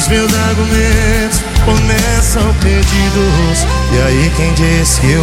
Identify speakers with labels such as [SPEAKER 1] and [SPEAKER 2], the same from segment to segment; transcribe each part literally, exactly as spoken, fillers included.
[SPEAKER 1] meus argumentos começam perdidos. E aí quem diz que eu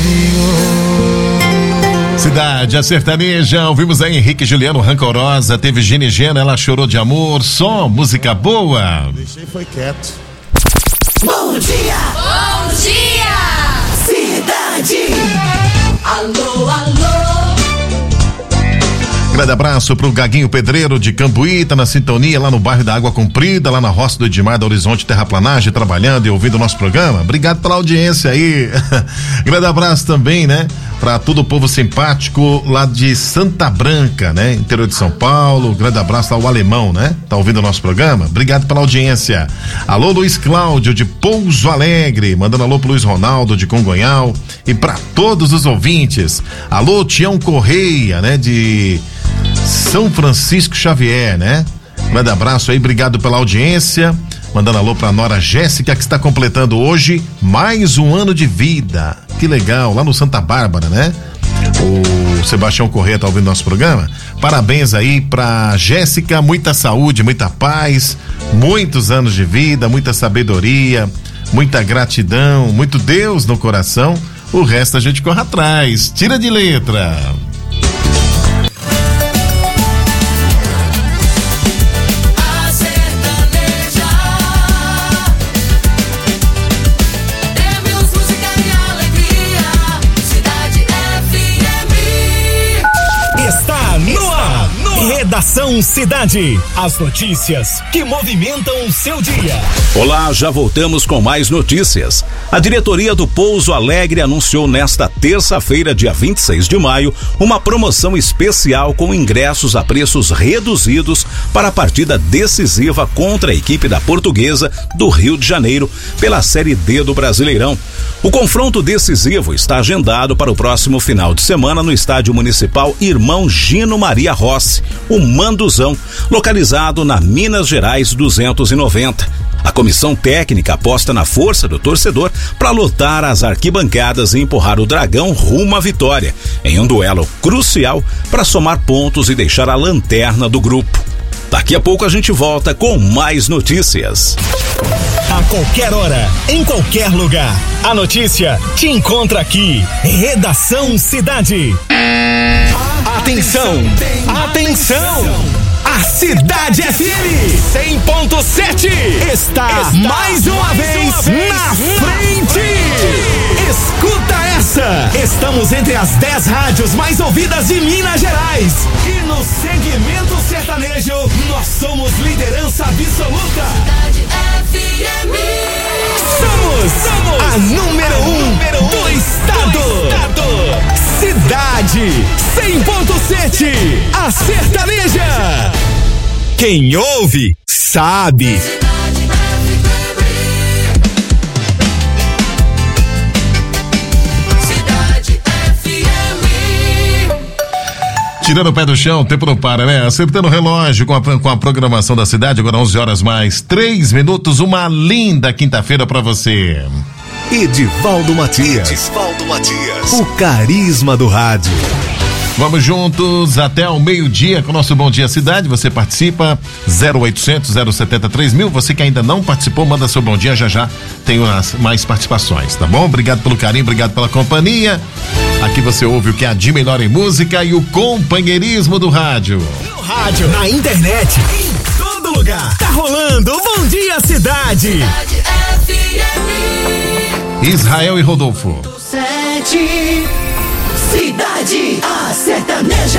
[SPEAKER 1] envio?
[SPEAKER 2] Cidade, a sertaneja, ouvimos aí Henrique Juliano, Rancorosa, teve Gene Gena, Ela Chorou de Amor, só música boa.
[SPEAKER 1] Deixei foi quieto.
[SPEAKER 3] Bom dia! Bom dia! Cidade! Alô, alô!
[SPEAKER 2] Grande abraço pro Gaguinho Pedreiro de Cambuí, tá na sintonia lá no bairro da Água Comprida, lá na roça do Edmar da Horizonte Terraplanagem, trabalhando e ouvindo o nosso programa. Obrigado pela audiência aí. Grande abraço também, né? Pra todo o povo simpático lá de Santa Branca, né? Interior de São Paulo. Grande abraço lá, o Alemão, né? Tá ouvindo o nosso programa? Obrigado pela audiência. Alô, Luiz Cláudio de Pouso Alegre, mandando alô pro Luiz Ronaldo de Congonhal e pra todos os ouvintes. Alô, Tião Correia, né? De São Francisco Xavier, né? Grande abraço aí, obrigado pela audiência. Mandando alô pra Nora Jéssica, que está completando hoje mais um ano de vida. Que legal, lá no Santa Bárbara, né? O Sebastião Corrêa tá ouvindo nosso programa. Parabéns aí pra Jéssica, muita saúde, muita paz, muitos anos de vida, muita sabedoria, muita gratidão, muito Deus no coração. O resto a gente corre atrás. Tira de letra.
[SPEAKER 4] Redação Cidade. As notícias que movimentam o seu dia.
[SPEAKER 5] Olá, já voltamos com mais notícias. A diretoria do Pouso Alegre anunciou nesta terça-feira, dia vinte e seis de maio, uma promoção especial com ingressos a preços reduzidos para a partida decisiva contra a equipe da Portuguesa do Rio de Janeiro pela Série D do Brasileirão. O confronto decisivo está agendado para o próximo final de semana no Estádio Municipal Irmão Gino Maria Rossi, o Manduzão, localizado na Minas Gerais duzentos e noventa. A comissão técnica aposta na força do torcedor para lotar as arquibancadas e empurrar o Dragão rumo à vitória, em um duelo crucial para somar pontos e deixar a lanterna do grupo. Daqui a pouco a gente volta com mais notícias.
[SPEAKER 4] A qualquer hora, em qualquer lugar, a notícia te encontra aqui. Redação Cidade. Atenção, atenção! A Cidade F M cem ponto sete está, está mais uma mais vez, uma vez na, na frente. frente. Escuta essa! Estamos entre as dez rádios mais ouvidas de Minas Gerais. E no segmento sertanejo, nós somos liderança absoluta.
[SPEAKER 3] Cidade F M.
[SPEAKER 4] Somos, somos a número um, a número um do, estado. do estado. Cidade cem ponto sete, a sertaneja. Quem ouve, sabe.
[SPEAKER 3] Cidade F M.
[SPEAKER 2] Tirando o pé do chão, o tempo não para, né? Acertando o relógio com a, com a programação da cidade, agora onze horas mais três minutos, uma linda quinta-feira pra você.
[SPEAKER 6] Edivaldo Matias. Edivaldo Matias. O carisma do rádio.
[SPEAKER 2] Vamos juntos até ao meio-dia com o nosso Bom Dia Cidade. Você participa, zero oitocentos, zero setenta, três mil. Você que ainda não participou, manda seu bom dia, já já tem umas, mais participações, tá bom? Obrigado pelo carinho, obrigado pela companhia. Aqui você ouve o que há de melhor em música e o companheirismo do rádio.
[SPEAKER 4] No rádio, na internet, em todo lugar. Tá rolando o Bom Dia Cidade.
[SPEAKER 3] Cidade F M.
[SPEAKER 2] Israel e Rodolfo.
[SPEAKER 3] Sete. Cidade, a sertaneja.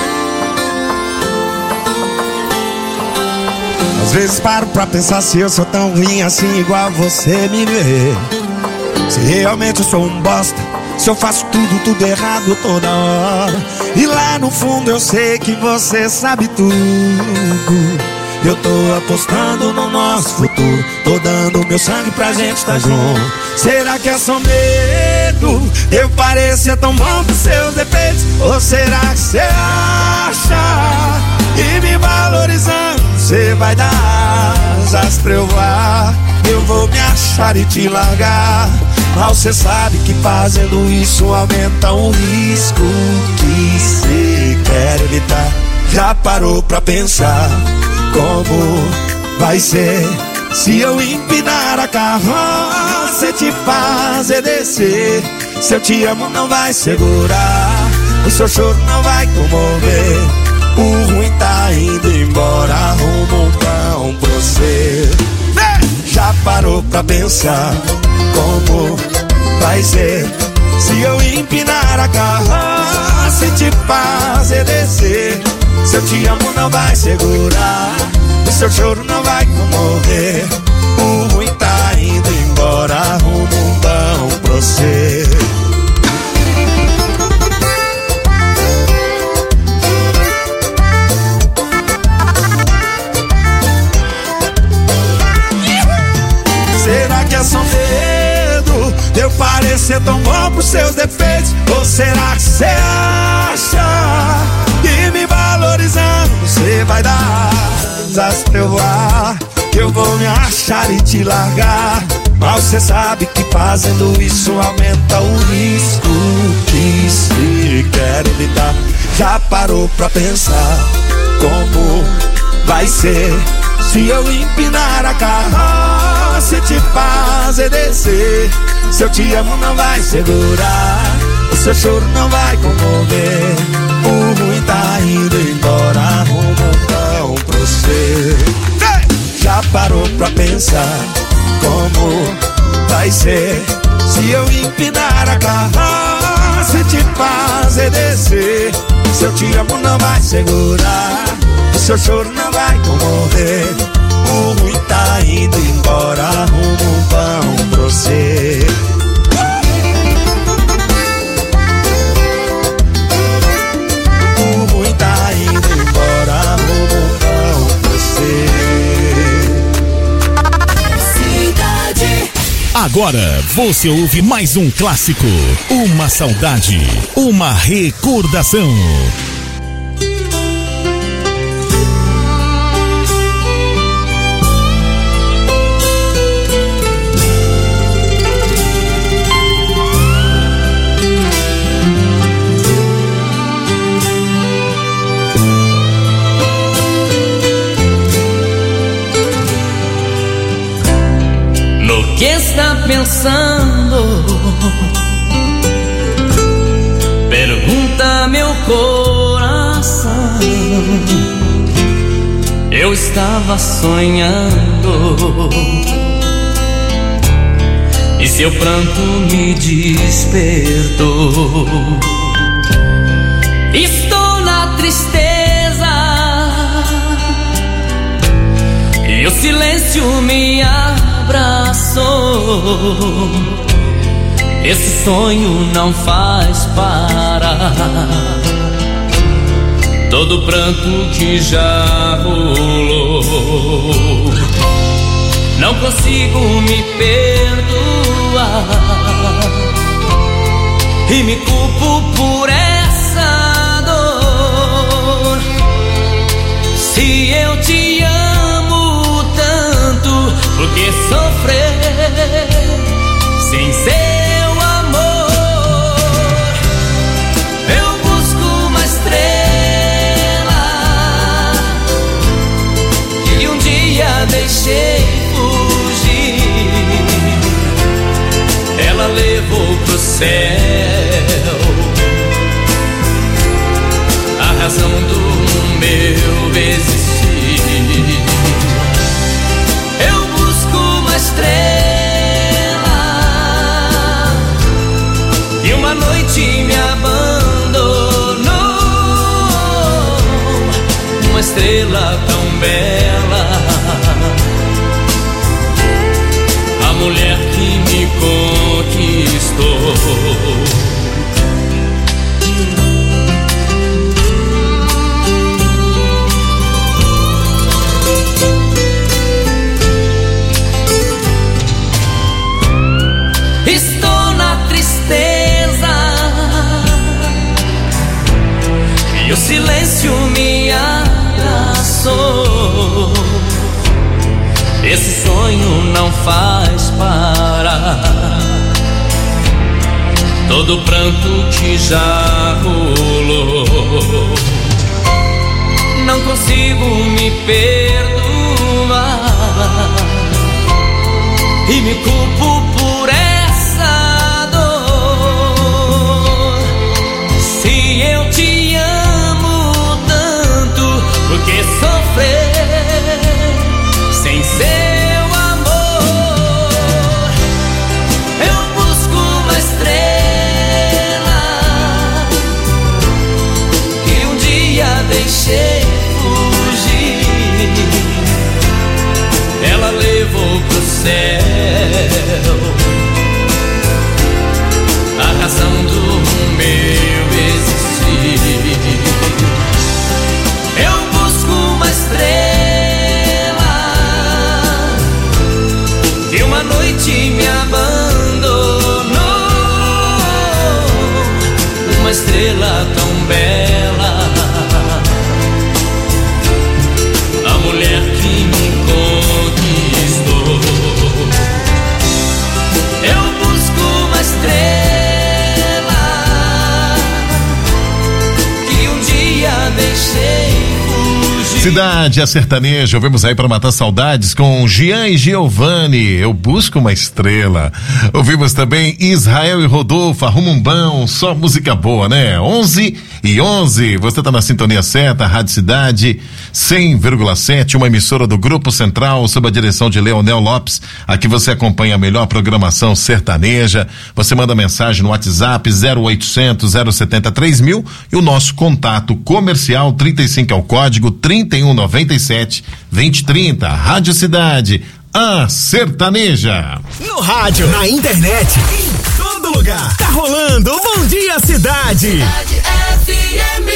[SPEAKER 1] Às vezes paro pra pensar se eu sou tão ruim assim igual você me vê. Se realmente eu sou um bosta, se eu faço tudo, tudo errado toda hora. E lá no fundo eu sei que você sabe tudo. Eu tô apostando no nosso futuro, tô dando meu sangue pra gente tá junto. Será que é só medo? Eu parecia tão bom com seus defeitos. Ou será que você acha que me valorizando você vai dar asas pra eu voar? Eu vou me achar e te largar. Mas você sabe que fazendo isso aumenta um risco que você quer evitar. Já parou pra pensar como vai ser Se eu empinar a carroça e te fazer descer, se eu te amo não vai segurar, o seu choro não vai comover. O ruim tá indo embora, arruma um pão pra você. Já parou pra pensar como vai ser? Se eu empinar a carroça e te fazer descer, se eu te amo não vai segurar, o seu choro não vai comover. O ruim tá indo embora, arruma um pão pra você. Será que é só medo de eu parecer tão bom pros seus defeitos? Ou será que você acha que me valorizando você vai dar asas pra eu voar? Que eu vou me achar e te largar? Mas você sabe que fazendo isso aumenta o risco que se quer evitar. Já parou pra pensar como vai ser? Se eu empinar a carroça e te fazer descer, se eu te amo não vai segurar, o seu choro não vai comover. O ruim tá indo embora, arruma um pão pra você. Já parou pra pensar como vai ser? Se eu empinar a carroça e te fazer descer, se eu te amo não vai segurar, o seu choro não vai comover. O ruim tá indo embora, arruma um pão pra você. O ruim tá indo embora, arruma um pão pra você.
[SPEAKER 3] Cidade.
[SPEAKER 4] Agora você ouve mais um clássico, uma saudade, uma recordação.
[SPEAKER 7] Que está pensando? Pergunta meu coração. Eu estava sonhando e seu pranto me despertou. Estou na tristeza e o silêncio me abraçou. Esse sonho não faz parar todo o pranto que já rolou. Não consigo me perdoar e me culpo por essa dor. Se eu te amo tanto, por que sofrer sem seu amor? Eu busco uma estrela que um dia deixei fugir. Ela levou pro céu a razão do meu existir. Eu busco uma estrela e uma noite me abandonou. Uma estrela tão bela, a mulher que me conquistou. Estou na tristeza e o silêncio me abraçou. Esse sonho não faz parar todo o pranto que já rolou. Não consigo me perdoar e me culpo por essa dor. Se eu te amo tanto, por que sofrer sem seu amor? Eu busco uma estrela que um dia deixei fugir. Ela levou pro céu a razão do meu existir. Eu busco uma estrela que uma noite me abandonou, uma estrela tão bela, a mulher que me conquistou. Eu busco uma estrela que um dia deixei fugir.
[SPEAKER 2] Cidade, a sertaneja, ouvimos aí para matar saudades com Gian e Giovanni, eu busco uma estrela. Ouvimos também Israel e Rodolfo, arruma um bão, só música boa, né? onze e onze, você tá na sintonia certa, Rádio Cidade cem vírgula sete, uma emissora do Grupo Central, sob a direção de Leonel Lopes. Aqui você acompanha a melhor programação sertaneja. Você manda mensagem no WhatsApp zero oitocentos, zero setenta, três mil e o nosso contato comercial trinta e cinco é o código trinta e um noventa e sete, vinte e trinta. Rádio Cidade, a sertaneja.
[SPEAKER 4] No rádio, na internet, em todo lugar. Tá rolando o Bom Dia Cidade.
[SPEAKER 3] Cidade F M.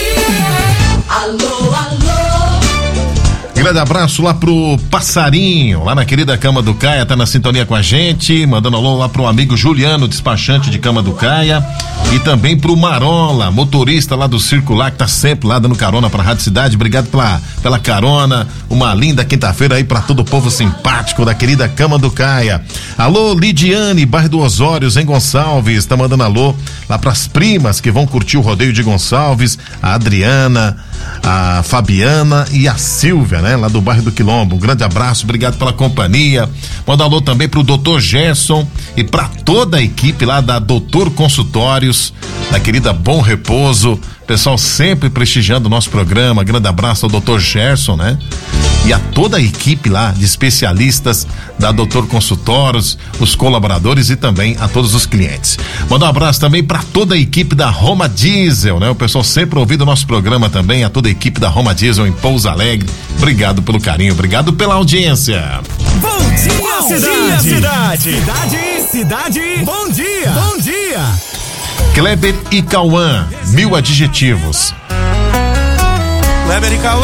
[SPEAKER 3] Alô, alô.
[SPEAKER 2] Grande abraço lá pro Passarinho, lá na querida Cama do Caia, tá na sintonia com a gente, mandando alô lá pro amigo Juliano, despachante de Cama do Caia, e também pro Marola, motorista lá do Circular, que tá sempre lá dando carona pra Rádio Cidade. Obrigado pela, pela carona, uma linda quinta-feira aí pra todo o povo simpático da querida Cama do Caia. Alô, Lidiane, bairro do Osórios, em Gonçalves, tá mandando alô lá pras primas que vão curtir o rodeio de Gonçalves, a Adriana, a Fabiana e a Silvia, né? Lá do bairro do Quilombo. Um grande abraço, obrigado pela companhia. Manda alô também pro doutor Gerson e pra toda a equipe lá da Doutor Consultórios, da querida Bom Repouso. Pessoal sempre prestigiando o nosso programa. Grande abraço ao doutor Gerson, né? E a toda a equipe lá de especialistas da Doutor Consultórios, os colaboradores e também a todos os clientes. Manda um abraço também para toda a equipe da Roma Diesel, né? O pessoal sempre ouvindo o nosso programa também, a toda a equipe da Roma Diesel em Pouso Alegre. Obrigado pelo carinho, obrigado pela audiência.
[SPEAKER 4] Bom dia, bom cidade. Dia, cidade. Cidade, cidade. Bom dia. Bom dia.
[SPEAKER 2] Kleber e Cauã, mil adjetivos.
[SPEAKER 8] Kleber e Cauã.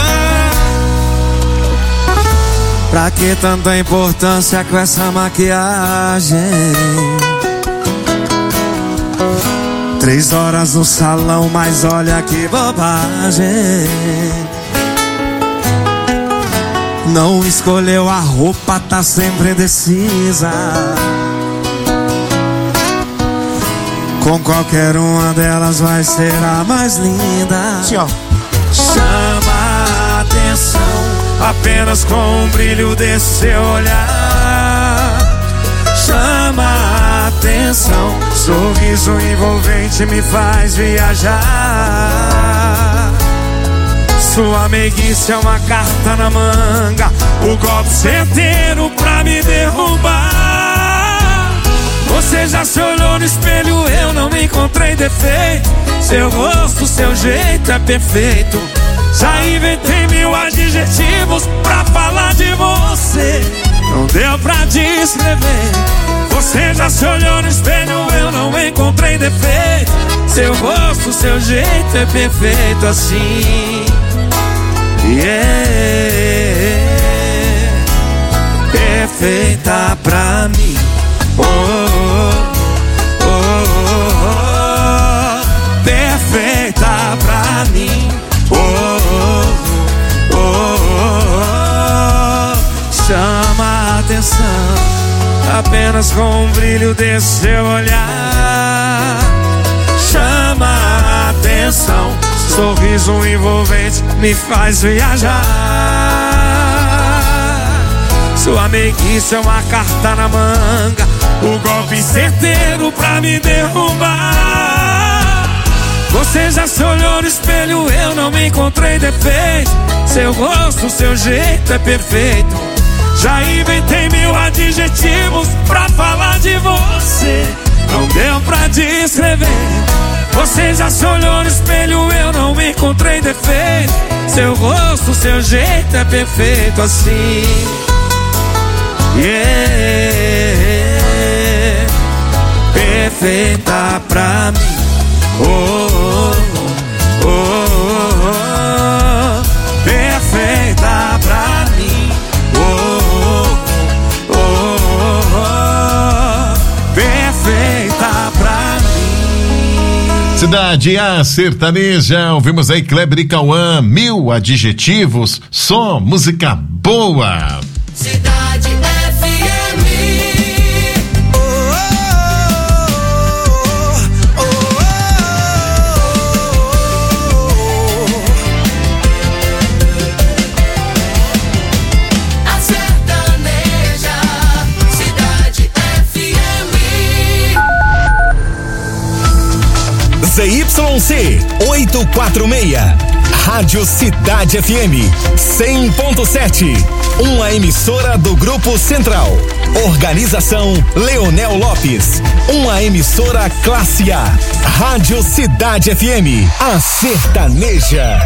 [SPEAKER 8] Pra que tanta importância com essa maquiagem? Três horas no salão, mas olha que bobagem. Não escolheu a roupa, tá sempre indecisa. Com qualquer uma delas vai ser a mais linda. Sim, ó. Chama a atenção apenas com o brilho desse seu olhar. Chama a atenção, sorriso envolvente me faz viajar. Sua meiguice é uma carta na manga, o golpe certeiro pra me derrubar. Você já se olhou no espelho, eu não encontrei defeito. Seu rosto, seu jeito é perfeito. Já inventei mil adjetivos pra falar de você, não deu pra descrever. Você já se olhou no espelho, eu não encontrei defeito. Seu rosto, seu jeito é perfeito assim. Yeah, perfeita pra mim. Oh, oh, oh, oh, oh. Perfeita pra mim. Oh, oh, oh, oh. Chama a atenção apenas com o brilho desse seu olhar. Chama a atenção, sorriso envolvente me faz viajar. Sua meiguice é uma carta na manga, o golpe certeiro pra me derrubar. Você já se olhou no espelho, eu não me encontrei defeito. Seu rosto, seu jeito é perfeito. Já inventei mil adjetivos pra falar de você, não deu pra descrever. Você já se olhou no espelho, eu não me encontrei defeito. Seu rosto, seu jeito é perfeito assim. Yeah, perfeita pra mim. Oh, oh, oh, oh, oh. Perfeita pra mim. Oh, oh, oh, oh, oh. Perfeita pra mim.
[SPEAKER 2] Cidade A Sertaneja, ouvimos aí Kleber e Cauã, mil adjetivos, só música boa.
[SPEAKER 3] Cidade F M. Oh, oh, oh, oh, oh. A Sertaneja, Cidade F M.
[SPEAKER 4] Z Y C oitocentos e quarenta e seis, Rádio Cidade F M cem ponto sete, uma emissora do Grupo Central. Organização Leonel Lopes, uma emissora classe A. Rádio Cidade F M, a sertaneja.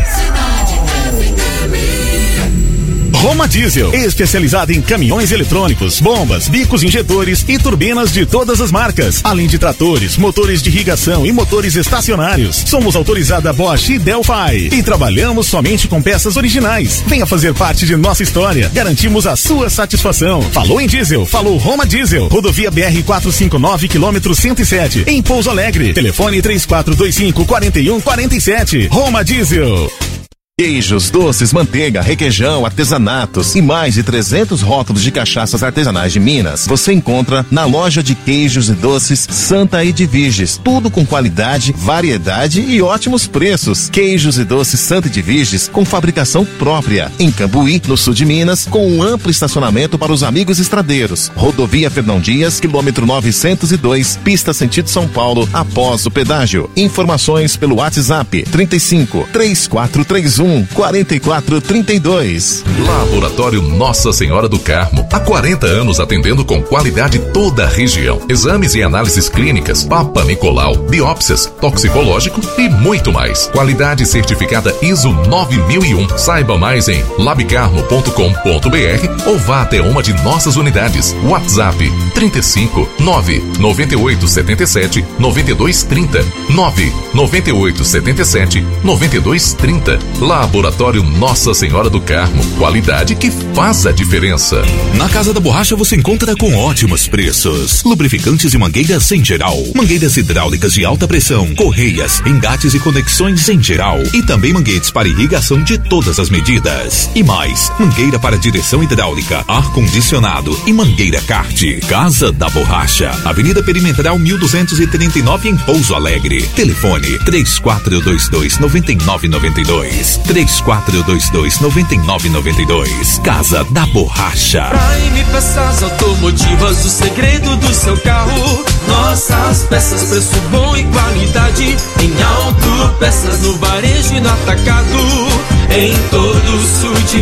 [SPEAKER 4] Roma Diesel, especializada em caminhões eletrônicos, bombas, bicos injetores e turbinas de todas as marcas, além de tratores, motores de irrigação e motores estacionários. Somos autorizada Bosch e Delphi e trabalhamos somente com peças originais. Venha fazer parte de nossa história. Garantimos a sua satisfação. Falou em diesel, falou Roma Diesel. Rodovia B R quatrocentos e cinquenta e nove, quilômetro cento e sete, em Pouso Alegre. Telefone três quatro dois cinco, quatro um quatro sete. Roma Diesel.
[SPEAKER 5] Queijos, doces, manteiga, requeijão, artesanatos e mais de trezentos rótulos de cachaças artesanais de Minas. Você encontra na loja de queijos e doces Santa Edviges. Tudo com qualidade, variedade e ótimos preços. Queijos e doces Santa Edviges com fabricação própria. Em Cambuí, no sul de Minas, com um amplo estacionamento para os amigos estradeiros. Rodovia Fernão Dias, quilômetro novecentos e dois, pista sentido São Paulo, após o pedágio. Informações pelo WhatsApp trinta e cinco, três quatro três um, quarenta e quatro trinta e dois.
[SPEAKER 9] Laboratório Nossa Senhora do Carmo, há quarenta anos atendendo com qualidade toda a região. Exames e análises clínicas, Papa Nicolau, biópsias, toxicológico e muito mais. Qualidade certificada I S O nove mil e um. Saiba mais em labcarmo ponto com ponto b r ou vá até uma de nossas unidades. WhatsApp trinta e cinco, nove nove oito sete sete, nove dois três zero, nove nove oito sete sete, nove dois três zero. Laboratório Nossa Senhora do Carmo, qualidade que faz a diferença.
[SPEAKER 10] Na Casa da Borracha você encontra com ótimos preços. Lubrificantes e mangueiras em geral, mangueiras hidráulicas de alta pressão, correias, engates e conexões em geral e também manguetes para irrigação de todas as medidas. E mais, mangueira para direção hidráulica, ar-condicionado e mangueira kart. Casa da Borracha, Avenida Perimetral mil duzentos e trinta e nove em Pouso Alegre. Telefone três quatro dois dois, nove nove nove dois. três quatro dois dois, nove nove nove dois. Casa da Borracha.
[SPEAKER 7] Prime Peças Automotivas, o segredo do seu carro. Nossas peças, preço bom e qualidade. Em autopeças, no varejo e no atacado. Em todo o sul de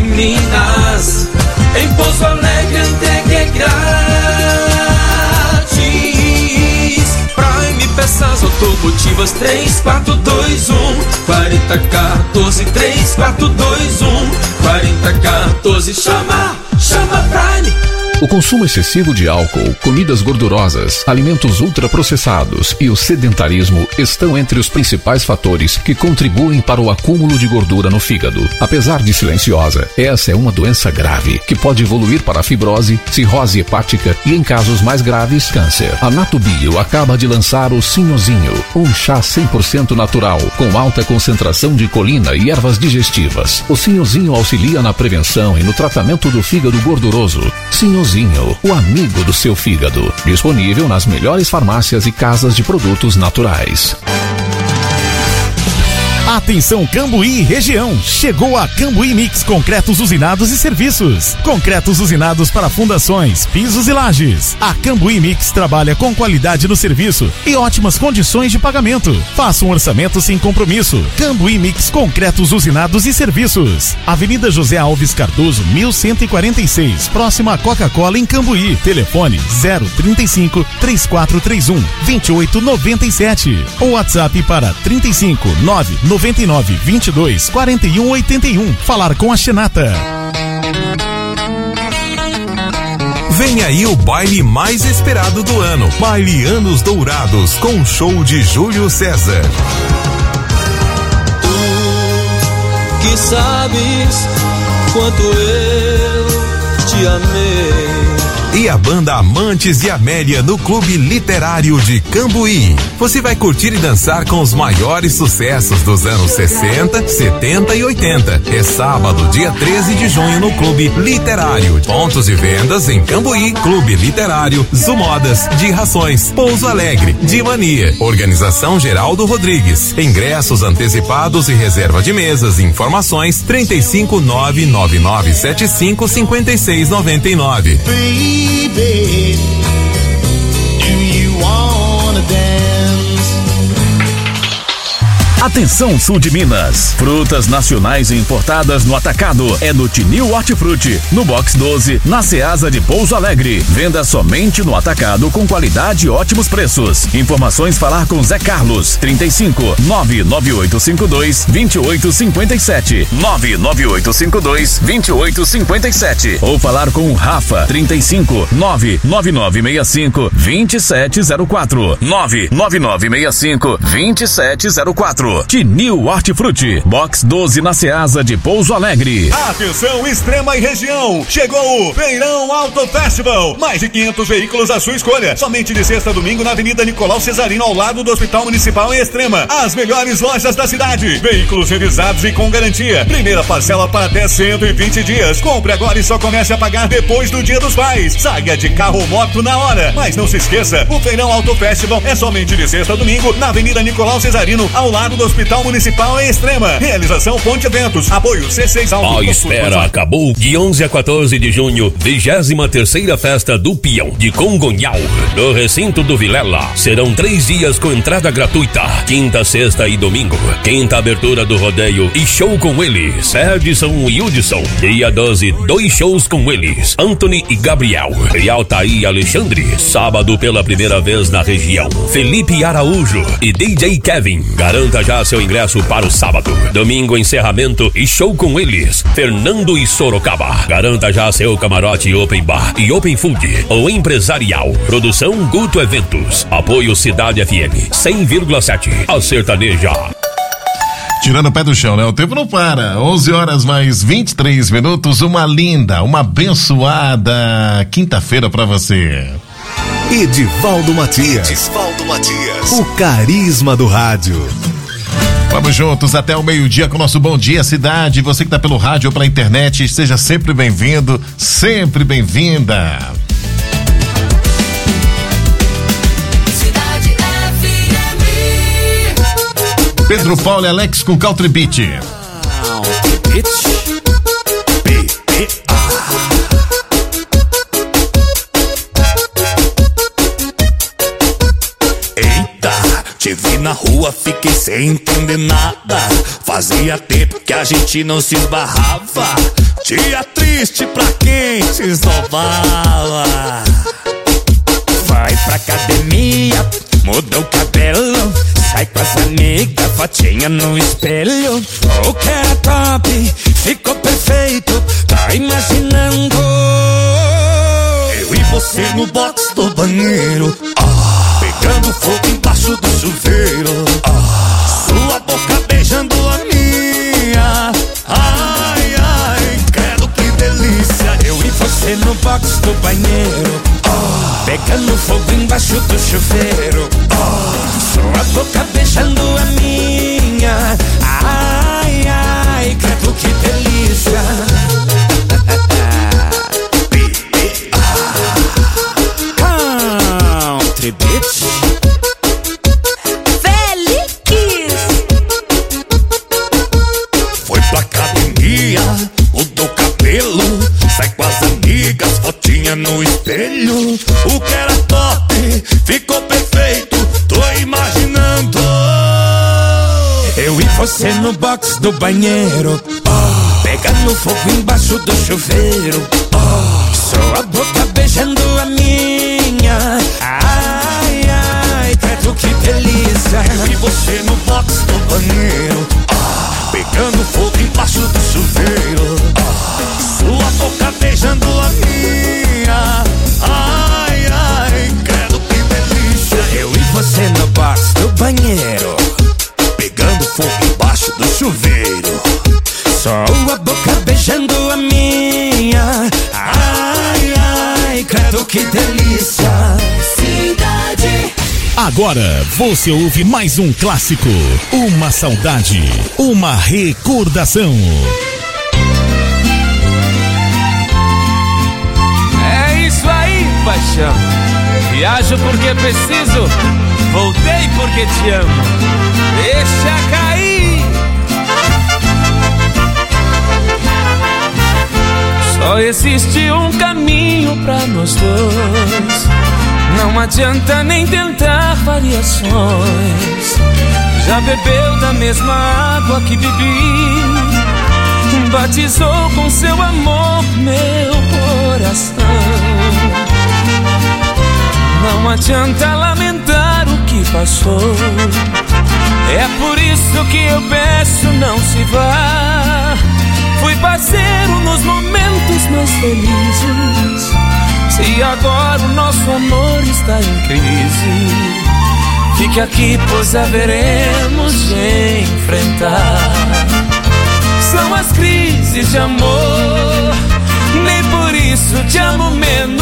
[SPEAKER 7] Minas. Em Pouso Alegre, entrega é grátis. Prime Peças Automotivas, três quatro dois um, quatro zero um quatro, três quatro dois um, quatro zero um quatro. Chama, chama Prime.
[SPEAKER 11] O consumo excessivo de álcool, comidas gordurosas, alimentos ultraprocessados e o sedentarismo estão entre os principais fatores que contribuem para o acúmulo de gordura no fígado. Apesar de silenciosa, essa é uma doença grave que pode evoluir para fibrose, cirrose hepática e, em casos mais graves, câncer. A Natubio acaba de lançar o Sinhozinho, um chá cem por cento natural com alta concentração de colina e ervas digestivas. O Sinhozinho auxilia na prevenção e no tratamento do fígado gorduroso. Sinhozinho, o amigo do seu fígado. Disponível nas melhores farmácias e casas de produtos naturais.
[SPEAKER 4] Atenção Cambuí região, chegou a Cambuí Mix Concretos Usinados e Serviços. Concretos usinados para fundações, pisos e lajes. A Cambuí Mix trabalha com qualidade no serviço e ótimas condições de pagamento. Faça um orçamento sem compromisso. Cambuí Mix Concretos Usinados e Serviços. Avenida José Alves Cardoso, mil cento e quarenta e seis, próximo à Coca-Cola em Cambuí. Telefone zero trinta e cinco, três quatro três um, dois oito nove sete. Ou WhatsApp para trinta e cinco, nove noventa e nove, vinte e dois, quarenta e um, oitenta e um. Falar com a Xenata.
[SPEAKER 12] Vem aí o baile mais esperado do ano. Baile Anos Dourados, com um show de Júlio César.
[SPEAKER 7] Tu que sabes quanto eu te amei.
[SPEAKER 12] E a banda Amantes de Amélia no Clube Literário de Cambuí. Você vai curtir e dançar com os maiores sucessos dos anos sessenta, setenta e oitenta. É sábado, dia treze de junho no Clube Literário. Pontos de vendas em Cambuí, Clube Literário, Zumodas, de Rações, Pouso Alegre, de Mania. Organização Geraldo Rodrigues. Ingressos antecipados e reserva de mesas. Informações trinta e cinco, nove nove nove sete cinco, cinco seis nove nove.
[SPEAKER 3] Baby, do you wanna dance?
[SPEAKER 5] Atenção Sul de Minas, frutas nacionais e importadas no atacado é no Tinil Hortifruti, no Box doze, na Ceasa de Pouso Alegre. Venda somente no atacado com qualidade e ótimos preços. Informações falar com Zé Carlos, trinta e cinco, nove nove oito cinco dois, dois oito cinco sete, nove nove oito cinco dois, dois oito cinco sete. Ou falar com Rafa, trinta e cinco, nove nove nove seis cinco, dois sete zero quatro, nove nove nove seis cinco, dois sete zero quatro. Tinil Hortifruti, Box doze na Ceasa de Pouso Alegre.
[SPEAKER 4] Atenção Extrema e região, chegou o Feirão Auto Festival, mais de quinhentos veículos à sua escolha, somente de sexta a domingo na Avenida Nicolau Cesarino, ao lado do Hospital Municipal em Extrema. As melhores lojas da cidade, veículos revisados e com garantia, primeira parcela para até cento e vinte dias. Compre agora e só comece a pagar depois do Dia dos Pais. Saia de carro ou moto na hora, mas não se esqueça, o Feirão Auto Festival é somente de sexta a domingo na Avenida Nicolau Cesarino, ao lado do Hospital Municipal em Extrema. Realização Ponte Eventos. Apoio C seis Auto.
[SPEAKER 13] A espera acabou. De onze a quatorze de junho, vigésima terceira Festa do Peão de Congonhal, no recinto do Vilela. Serão três dias com entrada gratuita. Quinta, sexta e domingo. Quinta abertura do rodeio e show com eles. Edson e Hudson. Dia doze, dois shows com eles. Anthony e Gabriel. E Altair e Alexandre. Sábado pela primeira vez na região. Felipe Araújo e D J Kevin. Garanta já seu ingresso para o sábado. Domingo, encerramento e show com eles. Fernando e Sorocaba. Garanta já seu camarote Open Bar e Open Food ou empresarial. Produção Guto Eventos. Apoio Cidade F M cem vírgula sete. A sertaneja.
[SPEAKER 2] Tirando o pé do chão, né? O tempo não para. onze horas mais vinte e três minutos. Uma linda, uma abençoada quinta-feira pra você.
[SPEAKER 6] Edivaldo Matias. Edivaldo Matias. O carisma do rádio.
[SPEAKER 2] Vamos juntos até o meio-dia com o nosso Bom Dia Cidade. Você que está pelo rádio ou pela internet, seja sempre bem-vindo, sempre bem-vinda.
[SPEAKER 3] Cidade F M.
[SPEAKER 2] Pedro Paulo e Alex com Country Beat.
[SPEAKER 14] Te vi na rua, fiquei sem entender nada. Fazia tempo que a gente não se esbarrava. Dia triste pra quem se esnobava. Vai pra academia, muda o cabelo, sai com as amigas, fotinha no espelho. O que era top, ficou perfeito, tá imaginando eu e você no box do banheiro, ah, pegando fogo embaixo do chuveiro, ah, sua boca beijando a minha. Ai, ai, credo que delícia. Eu e você no box do banheiro, ah, pegando fogo embaixo do chuveiro, ah, sua boca beijando a minha. Ai, ai, credo que delícia. Country Beat.
[SPEAKER 3] Feliz.
[SPEAKER 14] O que era top ficou perfeito, tô imaginando.
[SPEAKER 8] Eu e você no box do banheiro, oh, pegando fogo embaixo do chuveiro, oh, sua boca beijando a minha. Ai, ai, credo que delícia.
[SPEAKER 14] Eu e você no box do banheiro, oh, pegando fogo embaixo do chuveiro, oh, sua boca beijando a minha. Ai, ai, credo que delícia.
[SPEAKER 8] Eu e você no box do banheiro,
[SPEAKER 14] pegando fogo embaixo do chuveiro,
[SPEAKER 8] sua boca beijando a minha. Ai, ai, credo que delícia.
[SPEAKER 4] Cidade. Agora você ouve mais um clássico, uma saudade, uma recordação.
[SPEAKER 15] É isso aí, paixão. Viajo porque preciso, voltei porque te amo. Deixa cair. Só existe um caminho pra nós dois. Não adianta nem tentar variações. Já bebeu da mesma água que bebi, batizou com seu amor meu coração. Não adianta lamentar o que passou. É por isso que eu peço, não se vá. Fui parceiro nos momentos mais felizes. Se agora o nosso amor está em crise, fique aqui, pois haveremos de enfrentar. São as crises de amor, nem por isso te amo menos.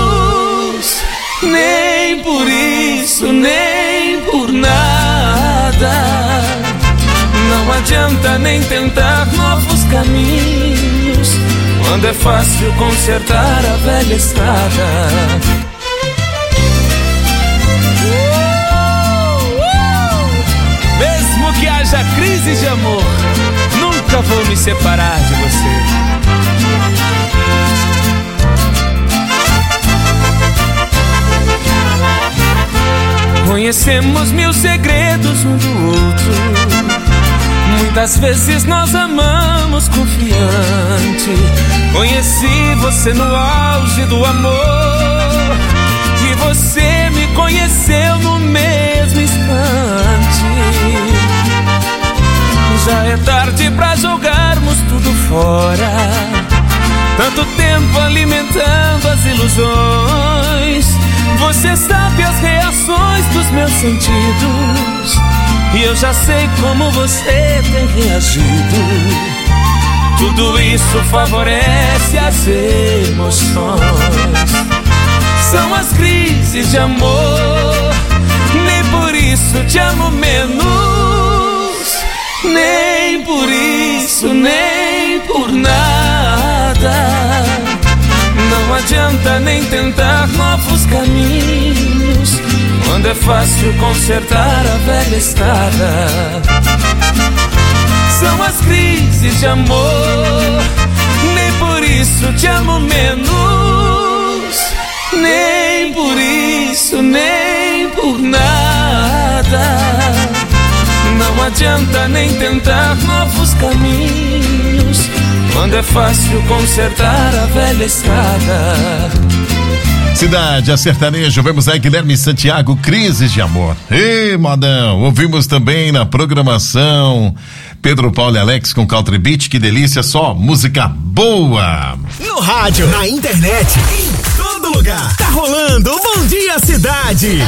[SPEAKER 15] Nem por isso, nem por nada. Não adianta nem tentar novos caminhos, quando é fácil consertar a velha estrada. Mesmo que haja crise de amor, nunca vou me separar de você. Conhecemos mil segredos um do outro. Muitas vezes nós amamos confiante. Conheci você no auge do amor, e você me conheceu no mesmo instante. Já é tarde pra jogarmos tudo fora. Tanto tempo alimentando as ilusões. Você sabe as reações dos meus sentidos, e eu já sei como você tem reagido. Tudo isso favorece as emoções. São as crises de amor, nem por isso te amo menos. Nem por isso, nem por nada. Não adianta nem tentar novos caminhos, quando é fácil consertar a velha estrada. São as crises de amor, nem por isso te amo menos. Nem por isso, nem por nada. Não adianta nem tentar novos caminhos, quando é fácil consertar a velha estrada.
[SPEAKER 2] Cidade, a sertanejo, vemos aí Guilherme Santiago, Crises de Amor. Ei, modão, ouvimos também na programação Pedro Paulo e Alex com Country Beat, que delícia, só música boa.
[SPEAKER 4] No rádio, na internet, em todo lugar, tá rolando o Bom Dia Cidade.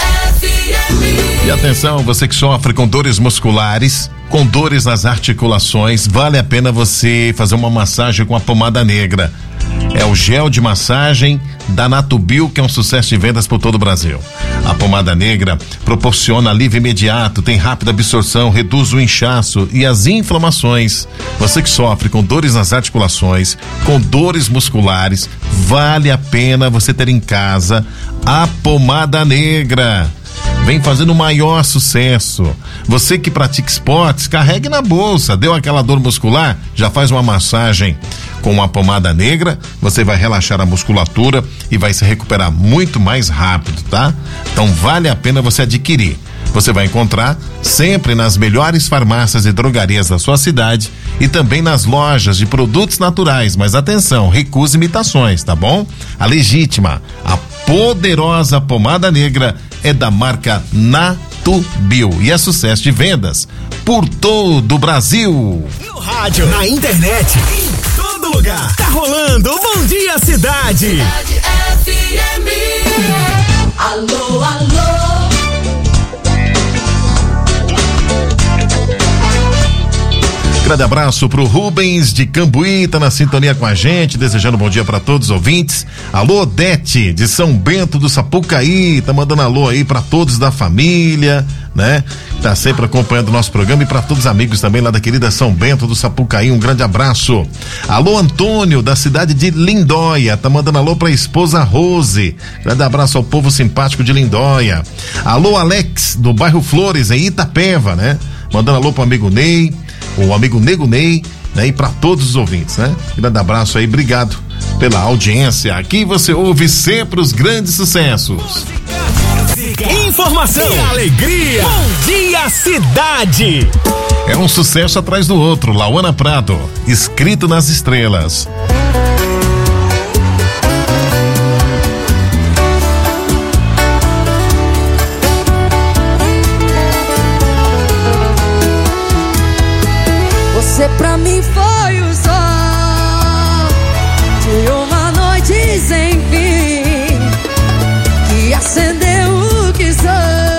[SPEAKER 2] E atenção, você que sofre com dores musculares, com dores nas articulações, vale a pena você fazer uma massagem com a pomada negra. É o gel de massagem da Natubio, que é um sucesso de vendas por todo o Brasil. A pomada negra proporciona alívio imediato, tem rápida absorção, reduz o inchaço e as inflamações. Você que sofre com dores nas articulações, com dores musculares, vale a pena você ter em casa a pomada negra. vem fazendo o maior sucesso. Você que pratica esportes, carregue na bolsa. Deu aquela dor muscular? Já faz uma massagem com uma pomada negra, você vai relaxar a musculatura e vai se recuperar muito mais rápido, tá? Então vale a pena você adquirir. Você vai encontrar sempre nas melhores farmácias e drogarias da sua cidade e também nas lojas de produtos naturais. Mas atenção, recuse imitações, tá bom? A legítima, a poderosa pomada negra é da marca Natubio e é sucesso de vendas por todo o Brasil.
[SPEAKER 4] No rádio, na internet, em todo lugar. Tá rolando o Bom Dia Cidade. Cidade F M. Alô, alô.
[SPEAKER 2] Grande abraço pro Rubens de Cambuí, tá na sintonia com a gente, desejando um bom dia para todos os ouvintes. Alô, Odete de São Bento do Sapucaí, tá mandando alô aí para todos da família, né? Tá sempre acompanhando o nosso programa e para todos os amigos também lá da querida São Bento do Sapucaí, um grande abraço. Alô, Antônio da cidade de Lindóia, tá mandando alô pra esposa Rose. Grande abraço ao povo simpático de Lindóia. Alô, Alex do bairro Flores em Itapeva, né? Mandando alô pro amigo Ney, o amigo Nego Ney, né? E para todos os ouvintes, né? Grande abraço aí, obrigado pela audiência. Aqui você ouve sempre os grandes sucessos.
[SPEAKER 4] Informação e alegria. Bom Dia Cidade.
[SPEAKER 2] É um sucesso atrás do outro. Lauana Prado, Escrito nas Estrelas.
[SPEAKER 16] Você pra mim foi o sol de uma noite sem fim, que acendeu o que sou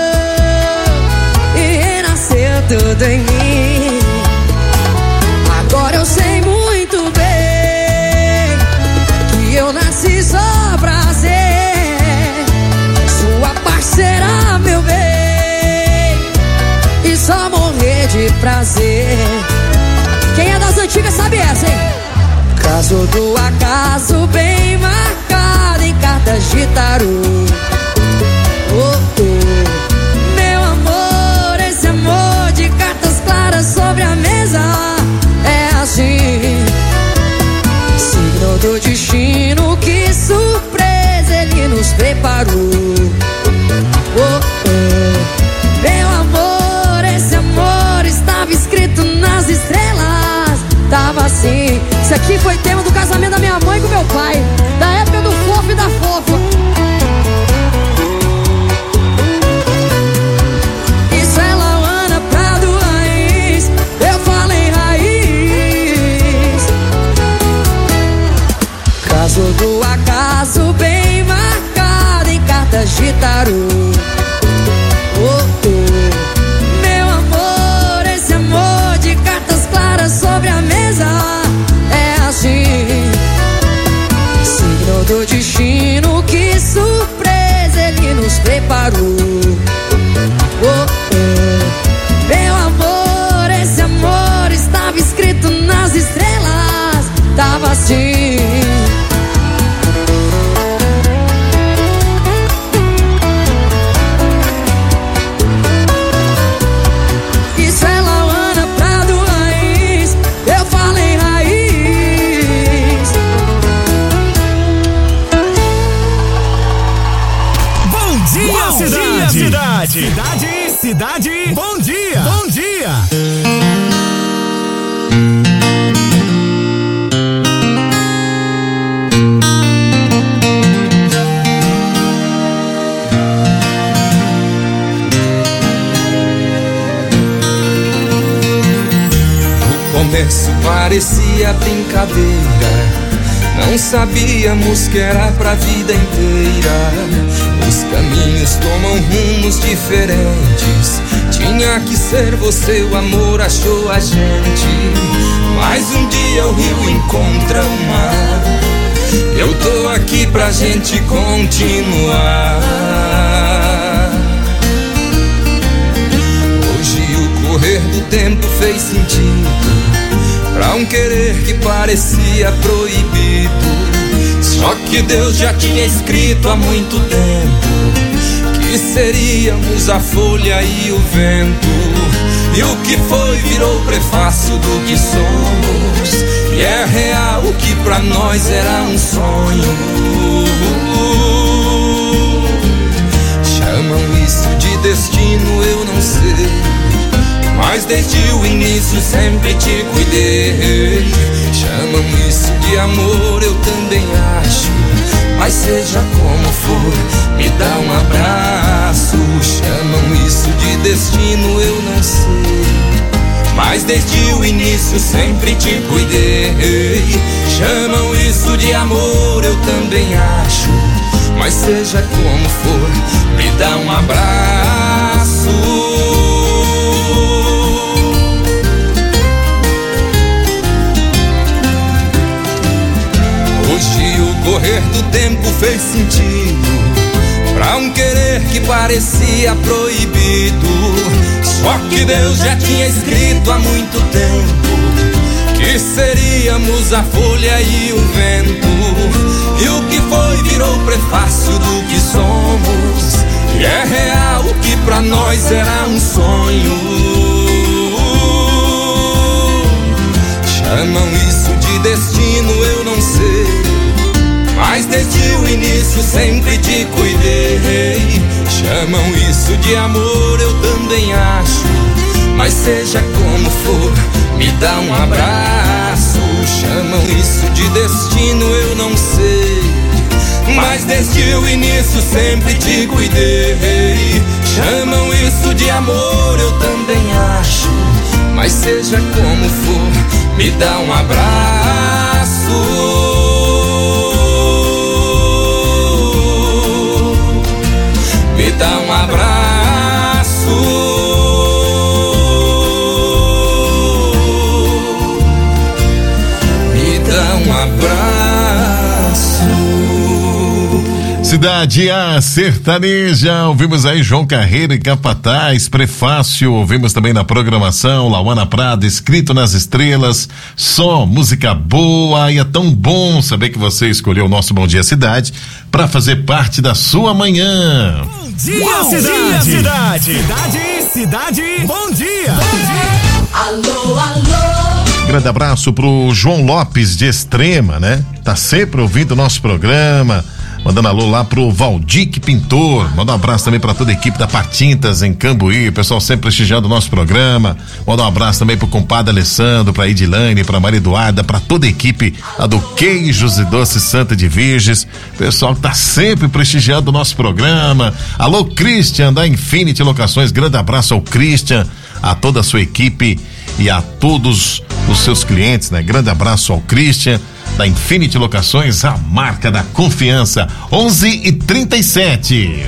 [SPEAKER 16] e renasceu tudo em mim. Agora eu sei muito bem que eu nasci só pra ser sua parceira, meu bem, e só morrer de prazer. Quem é das antigas sabe essa, hein? Caso do acaso bem marcado em cartas de tarô. Oh, oh. Meu amor, esse amor de cartas claras sobre a mesa é assim. Signo do destino, que surpresa ele nos preparou. Oh, oh. Meu amor, esse amor estava escrito nas estrelas. Tava assim. Isso aqui foi tema do casamento da minha mãe com meu pai, da época do fofo e da fofa. Isso é Lauana Prado raiz. Eu falei raiz. Caso do acaso bem marcado em cartas de tarô. Oh, oh. Meu amor, esse amor de cartas claras sobre a mesa é assim. Signo do destino, que surpresa ele nos preparou. Oh, oh. Meu amor, esse amor estava escrito nas estrelas. Tava assim.
[SPEAKER 4] Cidade, cidade, cidade, bom dia, bom dia.
[SPEAKER 15] No começo parecia brincadeira, não sabíamos que era pra vida inteira. Os caminhos tomam rumos diferentes. Tinha que ser você, o amor achou a gente. Mas um dia o rio encontra o mar. Eu tô aqui pra gente continuar. Hoje o correr do tempo fez sentido pra um querer que parecia proibido. Só que Deus já tinha escrito há muito tempo que seríamos a folha e o vento, e o que foi virou prefácio do que somos, e é real o que pra nós era um sonho. Chamam isso de destino, eu não sei, mas desde o início sempre te cuidei. Chamam isso de amor, eu também acho, mas seja como for, me dá um abraço. Chamam isso de destino, eu não sei, mas desde o início sempre te cuidei. Chamam isso de amor, eu também acho, mas seja como for, me dá um abraço. Hoje o correr do tempo fez sentido pra um querer que parecia proibido. Só que Deus já tinha escrito há muito tempo que seríamos a folha e o vento, e o que foi virou prefácio do que somos, e é real o que pra nós era um sonho. Chamam isso de destino, eu não sei, mas desde o início sempre te cuidei. Chamam isso de amor, eu também acho, mas seja como for, me dá um abraço. Chamam isso de destino, eu não sei, mas desde o início sempre te cuidei. Chamam isso de amor, eu também acho, mas seja como for, me dá um abraço. Me dá um abraço. Me dá um abraço.
[SPEAKER 2] Cidade A Sertaneja, ouvimos aí João Carreiro e Capataz, prefácio, ouvimos também na programação, Lauana Prada, Escrito nas Estrelas, só música boa, e é tão bom saber que você escolheu o nosso Bom Dia Cidade para fazer parte da sua manhã.
[SPEAKER 4] Bom dia, bom cidade. Dia, cidade! Cidade, cidade, bom dia! Bom dia!
[SPEAKER 17] Alô, alô!
[SPEAKER 2] Grande abraço pro João Lopes de Extrema, né? Tá sempre ouvindo o nosso programa. Mandando alô lá pro Valdique Pintor. Manda um abraço também pra toda a equipe da Patintas em Cambuí. O pessoal sempre prestigiando o nosso programa. Manda um abraço também pro compadre Alessandro, pra Edilane, pra Maria Eduarda, pra toda a equipe lá do Queijos e Doces Santa de Virges. Pessoal que tá sempre prestigiando o nosso programa. Alô, Christian da Infinity Locações. Grande abraço ao Christian, a toda a sua equipe e a todos os seus clientes, né? Grande abraço ao Christian da Infinity Locações, a marca da confiança. Onze e trinta e sete.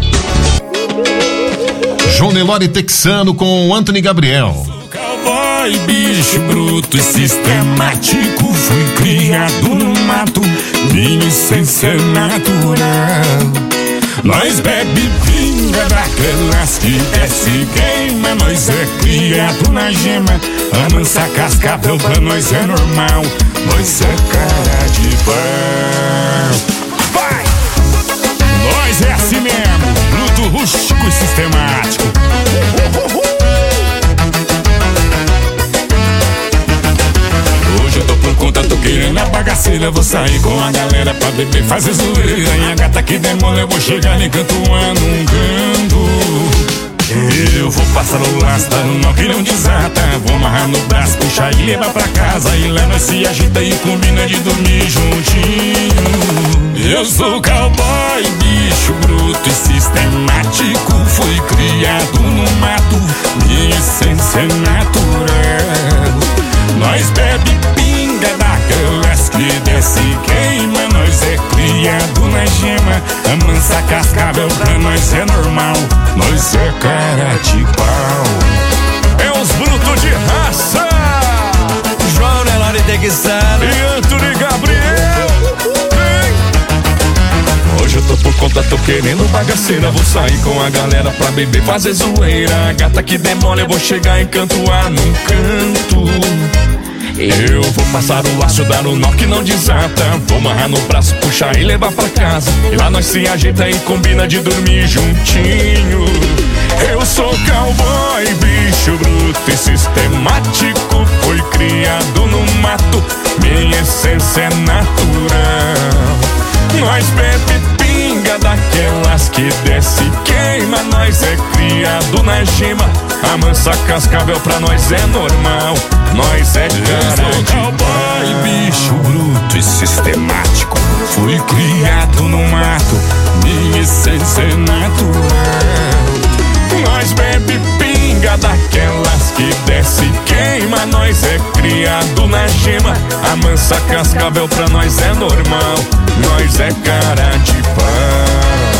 [SPEAKER 2] João Nelore Texano com Anthony Gabriel.
[SPEAKER 8] Cowboy, bicho bruto e sistemático, fui criado no mato, minha essência natural. Nós bebe pinga daquelas que desce queima, nós é criado na gema, amansa cascavel pra nós é normal, nós é cara de pau. Vai! Nós é assim mesmo, bruto, rústico e sistemático. Hoje eu tô por conta, tô querendo a bagaceira, vou sair com a galera pra beber, fazer zoeira. E a gata que demora eu vou chegar nem canto um canto. Eu vou passar o laço, não que não desata, vou amarrar no braço, puxar e levar pra casa, e lá nós se agita e combina de dormir juntinho. Eu sou cowboy, bicho bruto e sistemático, fui criado no mato, minha essência é natural. Nós bebe pinga daquelas que desce e queima, nós é criado na gema, amansa cascavel pra nós é normal, nós é cara de pau. É os brutos de raça, João Nelore Texano e Anthony Gabriel. Hoje eu tô por conta, tô querendo bagaceira, vou sair com a galera pra beber, fazer zoeira. A gata que demora eu vou chegar em canto A num canto. Eu vou passar o laço, dar o nó que não desata. Vou amarrar no braço, puxar e levar pra casa. E lá nós se ajeita e combina de dormir juntinho. Eu sou cowboy, bicho bruto e sistemático. Fui criado no mato, minha essência é natural. Nós bebe pinga daquelas que desce e queima. Nós é criado na gema, amansa cascavel pra nós é normal. Nós é cara de cowboy, bicho bruto e sistemático. Fui criado no mato, minha essência é natural. Nós bebe pinga daquelas que desce e queima. Nós é criado na gema, amansa cascavel pra nós é normal. Nós é cara de pau.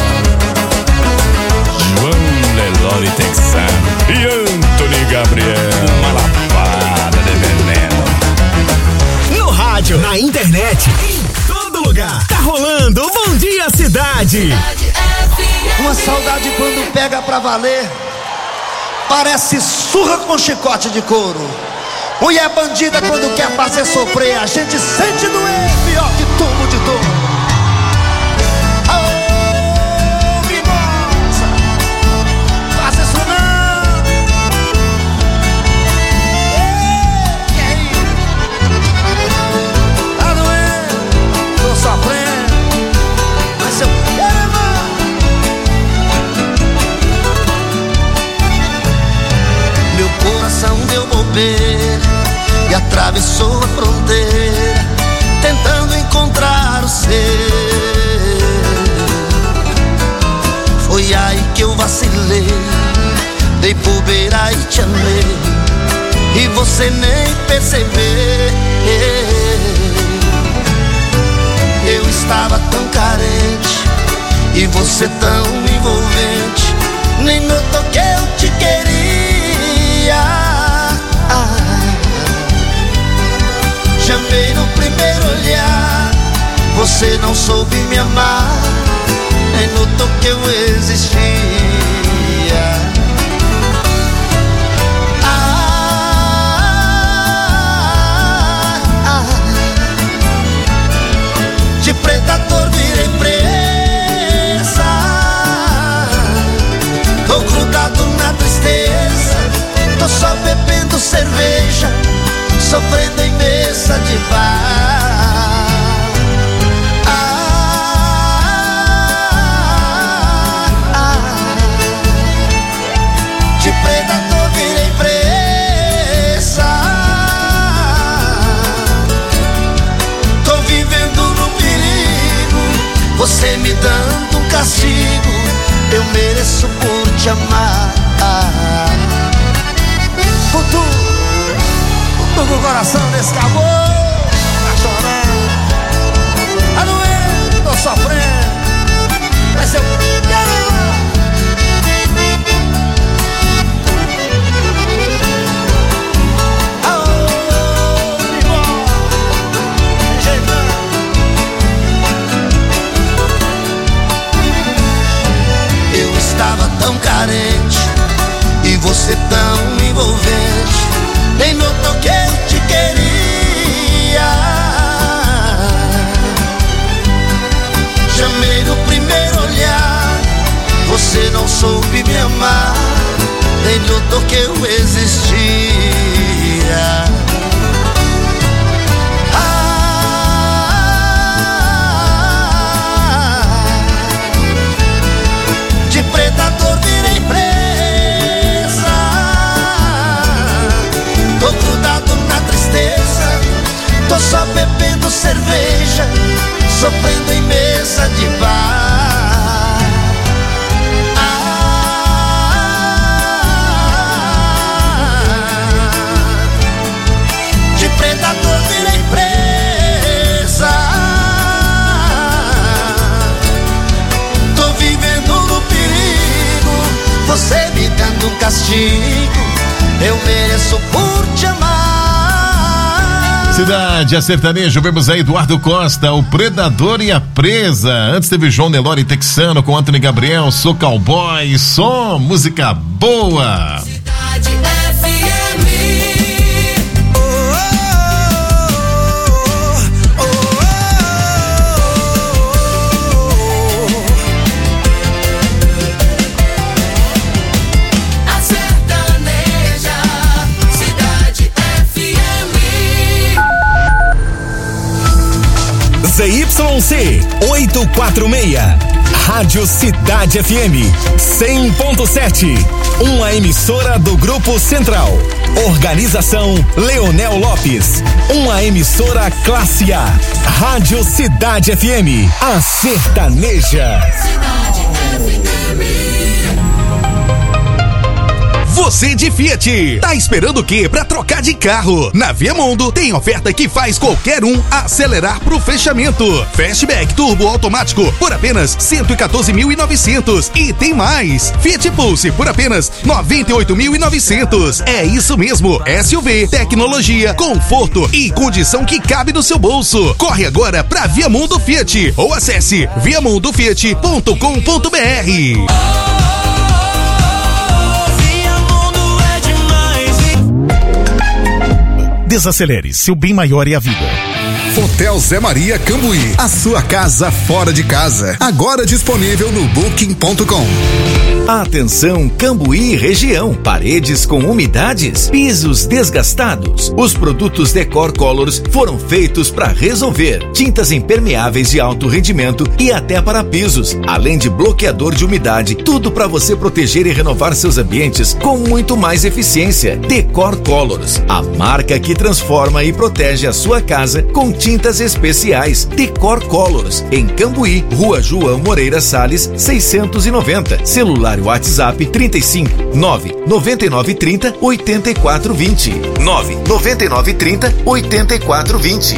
[SPEAKER 8] João Nelore Texano e Antony Gabriel, uma lapada de veneno.
[SPEAKER 4] No rádio, na internet, em todo lugar. Tá rolando o Bom Dia Cidade.
[SPEAKER 18] Uma saudade quando pega pra valer, parece surra com chicote de couro. Mulher bandida quando quer fazer sofrer, a gente sente doer, pior que tubo de dor. Aô, mimosa, faça isso não. Ei, tá doendo, tô sofrendo, mas eu quero mais. Meu coração deu bobeira e atravessou a fronteira, tentando encontrar o seu. Foi aí que eu vacilei, dei bobeira e te amei, e você nem percebeu. Eu estava tão carente e você tão envolvente, nem notou que eu te queria. Chamei no primeiro olhar, você não soube me amar, nem notou que eu existia. Ah, ah, de predador virei presa, tô grudado na tristeza, tô só bebendo cerveja, sofrendo em mesa de bar. Ah, ah, de predador virei presa, tô vivendo no perigo, você me dando um castigo, eu mereço por te amar. Futuro com o coração desse caboclo tá chorando, tá doendo, tô sofrendo, mas eu quero. Eu estava tão carente e você tão envolvente, nem notou que eu te queria. Chamei no primeiro olhar, você não soube me amar, nem notou que eu existia. Ah, de predador virei presa, tô grudado na tristeza, tô só bebendo cerveja, sofrendo em mesa de bar. Ah, de predador virei presa, tô vivendo no perigo, você me dando um castigo, eu mereço por te amar.
[SPEAKER 2] Cidade, a sertanejo, vemos aí Eduardo Costa, o Predador e a Presa. Antes teve João Nelore Texano com Antony Gabriel, Sou Cowboy, som, música boa.
[SPEAKER 3] Cidade F M. Oh, oh,
[SPEAKER 4] C oitocentos e quarenta e seis. Rádio Cidade F M cem ponto sete. Uma emissora do Grupo Central. Organização Leonel Lopes. Uma emissora classe A. Rádio Cidade F M. A sertaneja.
[SPEAKER 19] Você de Fiat, tá esperando o quê pra trocar de carro? Na Viamundo tem oferta que faz qualquer um acelerar pro fechamento. Fastback Turbo automático por apenas cento e quatorze mil e novecentos. E tem mais. Fiat Pulse por apenas noventa e oito mil e novecentos. É isso mesmo. S U V, tecnologia, conforto e condição que cabe no seu bolso. Corre agora pra Viamundo Fiat ou acesse viamundo fiat ponto com ponto br.
[SPEAKER 4] Desacelere, seu bem maior é a vida.
[SPEAKER 20] Hotel Zé Maria Cambuí, a sua casa fora de casa. Agora disponível no booking ponto com.
[SPEAKER 6] Atenção Cambuí região, paredes com umidades, pisos desgastados. Os produtos Decor Colors foram feitos para resolver. Tintas impermeáveis de alto rendimento e até para pisos, além de bloqueador de umidade, tudo para você proteger e renovar seus ambientes com muito mais eficiência. Decor Colors, a marca que transforma e protege a sua casa com tintas especiais. Decor Colors, em Cambuí, Rua João Moreira Salles, seiscentos e noventa. Celular WhatsApp trinta e cinco, nove nove nove trinta, oitenta e quatro vinte. nove nove nove trinta, oitenta e quatro vinte.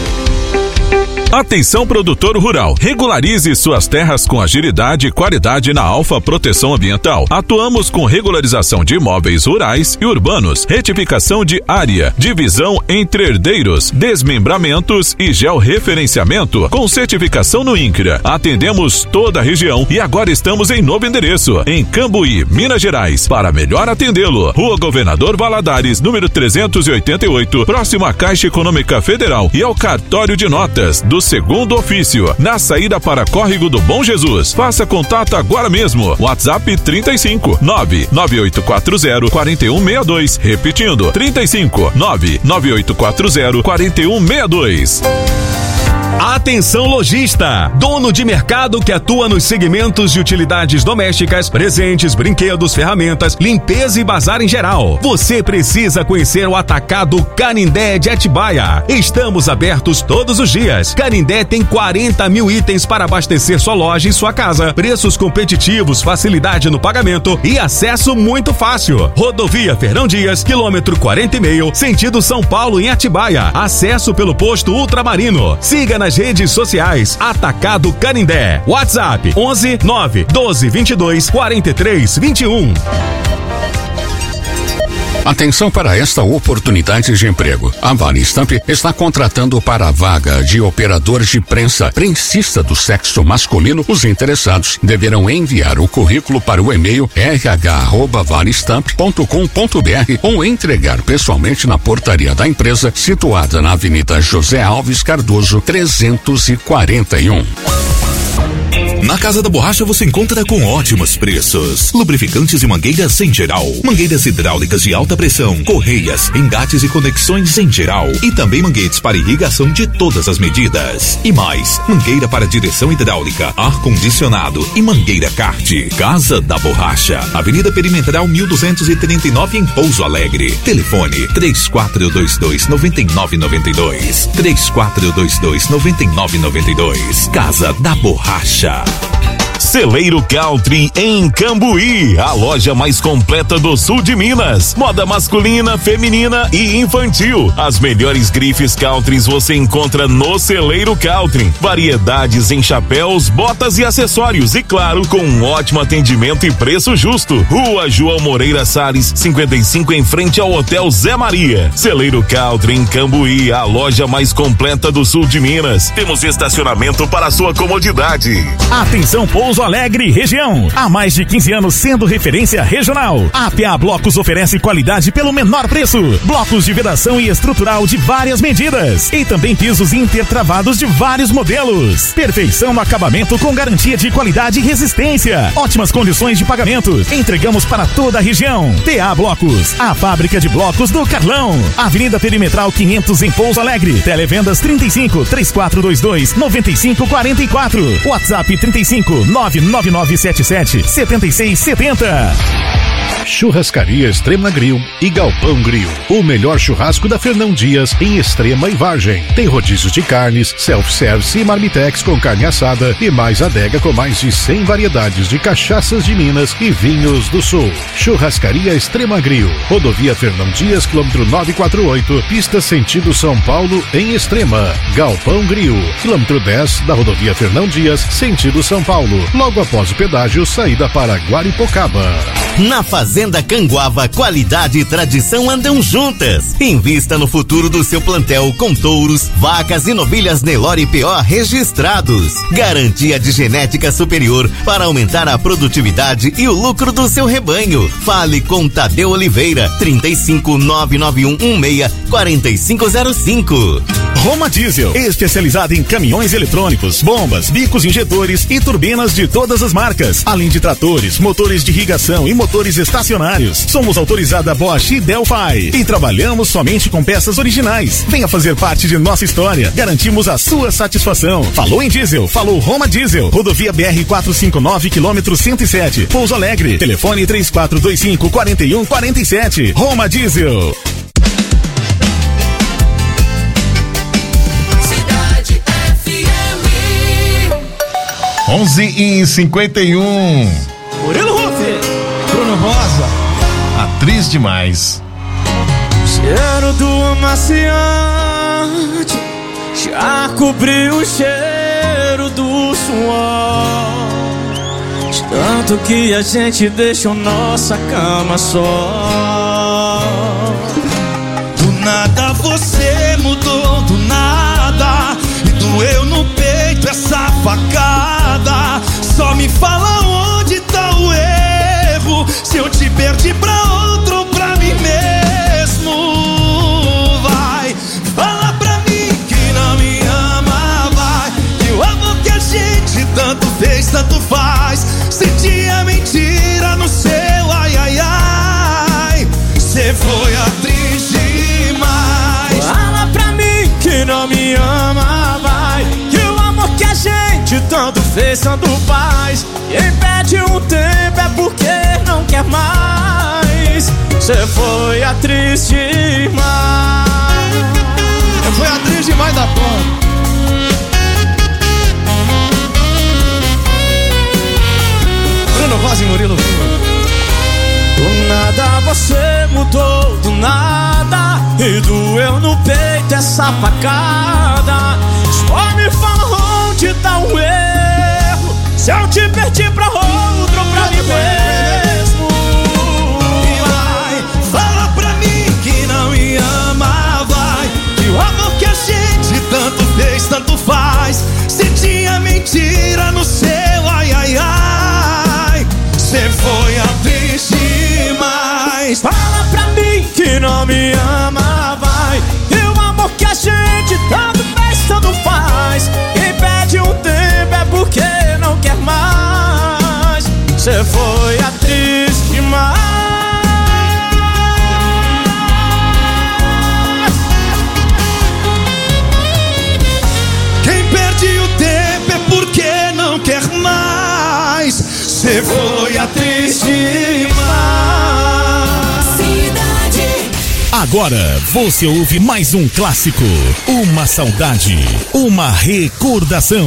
[SPEAKER 21] Atenção produtor rural, regularize suas terras com agilidade e qualidade na Alfa Proteção Ambiental. Atuamos com regularização de imóveis rurais e urbanos, retificação de área, divisão entre herdeiros, desmembramentos e georreferenciamento, com certificação no INCRA. Atendemos toda a região e agora estamos em novo endereço, em Cambuí, Minas Gerais. Para melhor atendê-lo, Rua Governador Valadares, número trezentos e oitenta e oito, próximo à Caixa Econômica Federal e ao cartório de notas do segundo ofício, na saída para Córrego do Bom Jesus. Faça contato agora mesmo. WhatsApp trinta e cinco, nove nove oito quatro zero, quatro um seis dois. Repetindo, trinta e cinco, nove nove oito quatro zero, quatro um seis dois.
[SPEAKER 4] Atenção lojista, dono de mercado que atua nos segmentos de utilidades domésticas, presentes, brinquedos, ferramentas, limpeza e bazar em geral. Você precisa conhecer o Atacado Canindé de Atibaia. Estamos abertos todos os dias. Canindé tem quarenta mil itens para abastecer sua loja e sua casa. Preços competitivos, facilidade no pagamento e acesso muito fácil. Rodovia Fernão Dias, quilômetro quarenta e meio, sentido São Paulo em Atibaia. Acesso pelo posto Ultramarino. Siga nas redes sociais Atacado Canindé. WhatsApp onze nove doze vinte e dois quarenta e três vinte e um.
[SPEAKER 11] Atenção para esta oportunidade de emprego. A Vale Stamp está contratando para a vaga de operador de prensa prensista do sexo masculino. Os interessados deverão enviar o currículo para o e-mail r h arroba valestamp ponto com ponto b r ou entregar pessoalmente na portaria da empresa, situada na Avenida José Alves Cardoso, trezentos e quarenta e um.
[SPEAKER 10] Na Casa da Borracha você encontra com ótimos preços. Lubrificantes e mangueiras em geral. Mangueiras hidráulicas de alta pressão. Correias, engates e conexões em geral. E também manguetes para irrigação de todas as medidas. E mais, mangueira para direção hidráulica, ar-condicionado e mangueira kart. Casa da Borracha. Avenida Perimetral mil duzentos e trinta e nove em Pouso Alegre. Telefone três quatro dois dois, nove nove nove dois. três quatro dois dois, nove nove nove dois. Casa da Borracha.
[SPEAKER 22] Celeiro Country em Cambuí, a loja mais completa do sul de Minas. Moda masculina, feminina e infantil. As melhores grifes countries você encontra no Celeiro Country. Variedades em chapéus, botas e acessórios e claro, com um ótimo atendimento e preço justo. Rua João Moreira Salles, cinquenta e cinco em frente ao Hotel Zé Maria. Celeiro Country em Cambuí, a loja mais completa do sul de Minas. Temos estacionamento para sua comodidade.
[SPEAKER 4] Atenção Pouso
[SPEAKER 1] Pouso Alegre, região. Há mais de quinze anos sendo referência regional. A P A Blocos oferece qualidade pelo menor preço. Blocos de vedação e estrutural de várias medidas. E também pisos intertravados de vários modelos. Perfeição no acabamento com garantia de qualidade e resistência. Ótimas condições de pagamento. Entregamos para toda a região. P A Blocos, a fábrica de blocos do Carlão. Avenida Perimetral quinhentos em Pouso Alegre. Televendas trinta e cinco, três quatro dois dois, nove cinco quatro quatro. WhatsApp trinta e cinco, nove nove nove sete sete, sete seis sete zero.
[SPEAKER 9] Churrascaria Extrema Grill e Galpão Grill. O melhor churrasco da Fernão Dias em Extrema e Vargem. Tem rodízios de carnes, self-service e marmitex com carne assada e mais adega com mais de cem variedades de cachaças de Minas e vinhos do Sul. Churrascaria Extrema Grill. Rodovia Fernão Dias, quilômetro novecentos e quarenta e oito, pista sentido São Paulo em Extrema. Galpão Grill, quilômetro dez da rodovia Fernão Dias, sentido São Paulo. Logo após o pedágio, saída para Guaripocaba.
[SPEAKER 23] Na Fazenda Canguava, qualidade e tradição andam juntas. Invista no futuro do seu plantel com touros, vacas e novilhas Nelore P O registrados. Garantia de genética superior para aumentar a produtividade e o lucro do seu rebanho. Fale com Tadeu Oliveira, trinta e cinco, nove nove um um seis, quatro cinco zero cinco.
[SPEAKER 1] Roma Diesel, especializada em caminhões eletrônicos, bombas, bicos injetores e turbinas de todas as marcas, além de tratores, motores de irrigação e motores estacionários. Somos autorizada Bosch e Delphi e trabalhamos somente com peças originais. Venha fazer parte de nossa história. Garantimos a sua satisfação. Falou em diesel, falou Roma Diesel. Rodovia B R quatrocentos e cinquenta e nove, quilômetro cento e sete, Pouso Alegre. Telefone três quatro dois cinco, quatro um quatro sete. Roma Diesel.
[SPEAKER 2] onze e cinquenta e um.
[SPEAKER 24] Murilo Rufi, Bruno Rosa.
[SPEAKER 2] Atriz demais.
[SPEAKER 24] Cheiro do amaciante já cobriu o cheiro do suor. De tanto que a gente deixou nossa cama só.
[SPEAKER 3] Do nada você mudou, do nada. E doeu no peito essa facada. Só me fala onde tá o erro. Se eu te perdi pra outro ou pra mim mesmo. Vai, fala pra mim que não me ama. Vai, que o amor que a gente tanto fez, tanto faz. Senti a mentira no seu ai, ai, ai. Cê foi atriz demais.
[SPEAKER 24] Fala pra mim que não me ama. Vai, que o amor que a gente tanto fez, tanto faz. Quem pede um tempo é porque não quer mais. Cê foi atriz demais. Eu fui atriz demais da porra. Bruno Rosa e Murilo. Do nada você mudou, do nada. E doeu no peito essa facada. Só me fala onde tá o erro. Se eu te perdi pra outro ou pra mim mesmo.
[SPEAKER 3] E vai, fala pra mim que não me ama. Vai, que o amor que a gente tanto fez, tanto faz. Senti a mentira no seu ai, ai, ai. Cê foi atriz demais.
[SPEAKER 24] Fala pra mim que não me ama. Vai, que o amor que a gente tanto fez, tanto faz. Quem pede um tempo é porque não quer mais. Cê foi atriz demais.
[SPEAKER 3] Quem perde o tempo é porque não quer mais. Cê foi atriz demais.
[SPEAKER 1] Agora você ouve mais um clássico, uma saudade, uma recordação.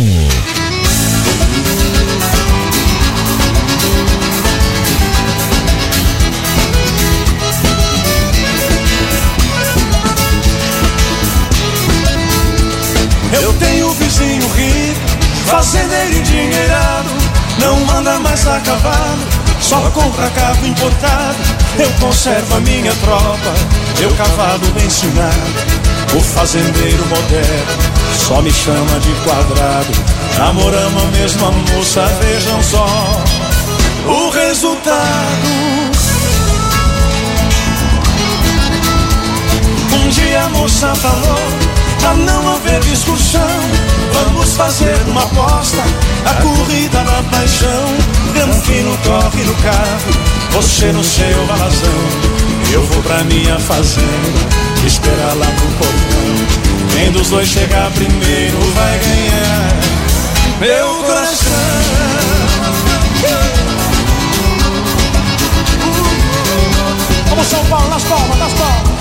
[SPEAKER 24] Eu tenho um vizinho rico, fazendeiro endinheirado. Não anda mais a cavalo, só compra carro importado. Eu conservo a minha tropa, meu cavalo bem ensinado. O fazendeiro moderno só me chama de quadrado. Namoramos a mesma moça, vejam só o resultado. Um dia a moça falou, pra não haver discussão, vamos fazer uma aposta, a corrida da paixão. Granfino corre no carro, você no seu balazão. Eu vou pra minha fazenda, esperar lá pro portão. Quem dos dois chegar primeiro vai ganhar meu coração. Vamos São Paulo, nas palmas, nas palmas.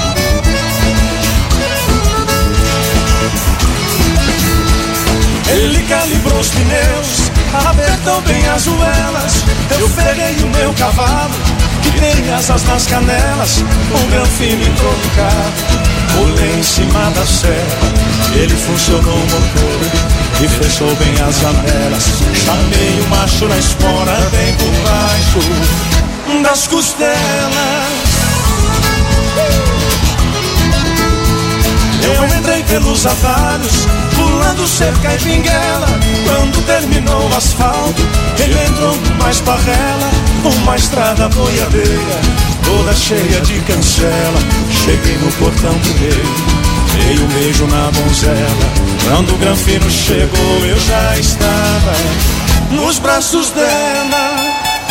[SPEAKER 24] Ele calibrou os pneus, apertou bem as ruelas. Eu peguei o meu cavalo, que tem asas nas canelas. O Granfino entrou no carro, pulei em cima da serra. Ele funcionou o motor e fechou bem as janelas. Chamei o macho na espora, bem por baixo das costelas. Eu entrei pelos atalhos, pulando cerca e pinguela. Quando terminou o asfalto, ele entrou mais parrela. Uma estrada boiadeira, toda cheia de cancela. Cheguei no portão primeiro, dei um beijo na donzela. Quando o Granfino chegou, eu já estava nos braços dela.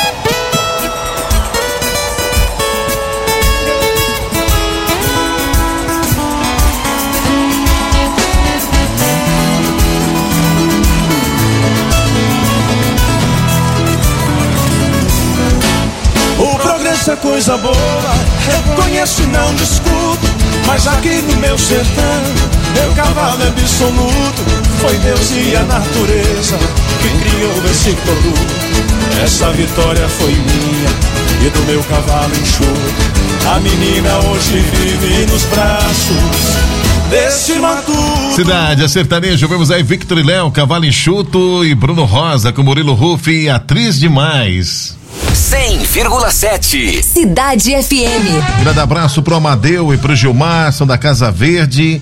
[SPEAKER 24] É coisa boa, reconheço e não discuto, mas aqui no meu sertão, meu cavalo é absoluto. Foi Deus e a natureza que criou esse produto. Essa vitória foi minha e do meu cavalo enxuto. A menina hoje vive nos braços desse matuto.
[SPEAKER 2] Cidade, a sertanejo, vemos aí Victor e Léo, Cavalo Enxuto, e Bruno Rosa com Murilo Ruff, Atriz Demais.
[SPEAKER 5] cem vírgula sete Cidade F M.
[SPEAKER 2] Grande abraço pro Amadeu e pro Gilmar, são da Casa Verde.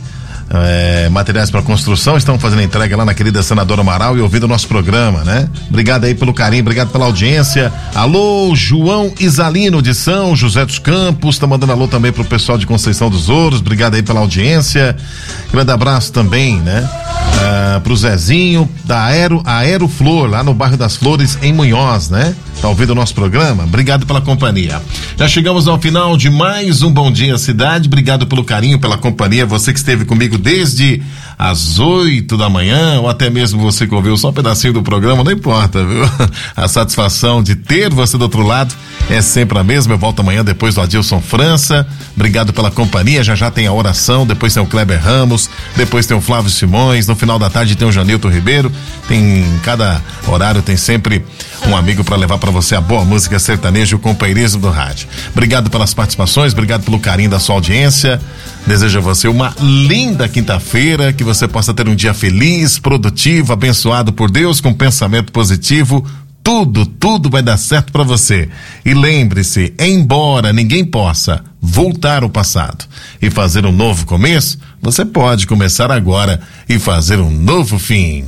[SPEAKER 2] É, materiais para construção, estão fazendo entrega lá na querida Senadora Amaral e ouvindo o nosso programa, né? Obrigado aí pelo carinho, obrigado pela audiência. Alô, João Isalino de São José dos Campos, tá mandando alô também pro pessoal de Conceição dos Ouros, obrigado aí pela audiência. Grande abraço também, né? Ah, pro Zezinho da Aero, Aeroflor, lá no bairro das Flores, em Munhoz, né? Tá ouvindo o nosso programa? Obrigado pela companhia. Já chegamos ao final de mais um Bom Dia Cidade, obrigado pelo carinho, pela companhia, você que esteve comigo desde as oito da manhã, ou até mesmo você que ouviu só um pedacinho do programa, não importa, viu? A satisfação de ter você do outro lado é sempre a mesma. Eu volto amanhã depois do Adilson França. Obrigado pela companhia. Já já tem a oração, depois tem o Kleber Ramos, depois tem o Flávio Simões, no final da tarde tem o Janilton Ribeiro. Tem em cada horário tem sempre um amigo para levar para você a boa música sertaneja e o companheirismo do rádio. Obrigado pelas participações, obrigado pelo carinho da sua audiência. Desejo a você uma linda quinta-feira, que você possa ter um dia feliz, produtivo, abençoado por Deus, com pensamento positivo. Tudo, tudo vai dar certo para você. E lembre-se, embora ninguém possa voltar ao passado e fazer um novo começo, você pode começar agora e fazer um novo fim.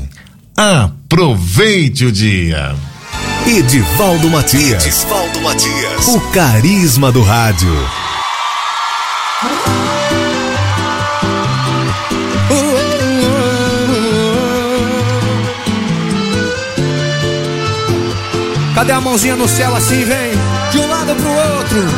[SPEAKER 2] Aproveite o dia.
[SPEAKER 6] Edivaldo Matias.
[SPEAKER 5] Edivaldo Matias.
[SPEAKER 6] O carisma do rádio.
[SPEAKER 24] Cadê a mãozinha no céu assim, vem? De um lado pro outro.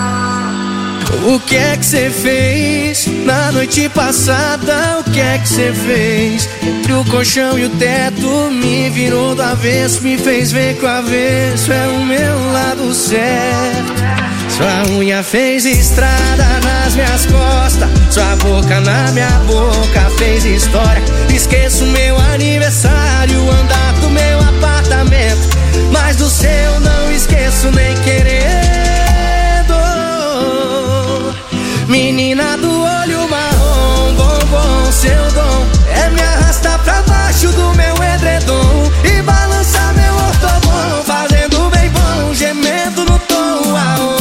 [SPEAKER 7] O que é que você fez na noite passada? O que é que você fez? Entre o colchão e o teto me virou do avesso, me fez ver que o avesso é o meu lado certo. Sua unha fez estrada nas minhas costas, sua boca na minha boca fez história. Esqueço meu aniversário, o andar do meu apartamento, mas do seu não esqueço nem querendo. Menina do olho marrom, bombom, seu dom é me arrastar pra baixo do meu edredom e balançar meu ortobom, fazendo bem bom, gemendo no tom. Aô.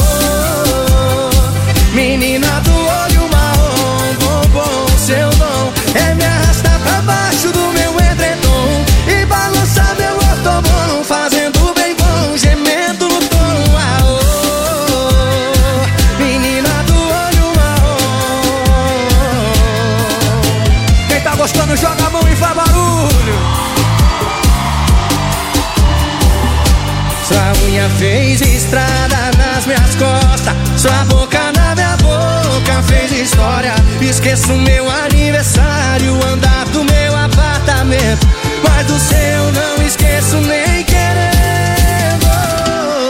[SPEAKER 7] Menina do olho marrom, bombom, seu dom é me arrastar pra Sua unha fez estrada nas minhas costas, sua boca na minha boca fez história. Esqueço meu aniversário, andar do meu apartamento, mas do seu não esqueço nem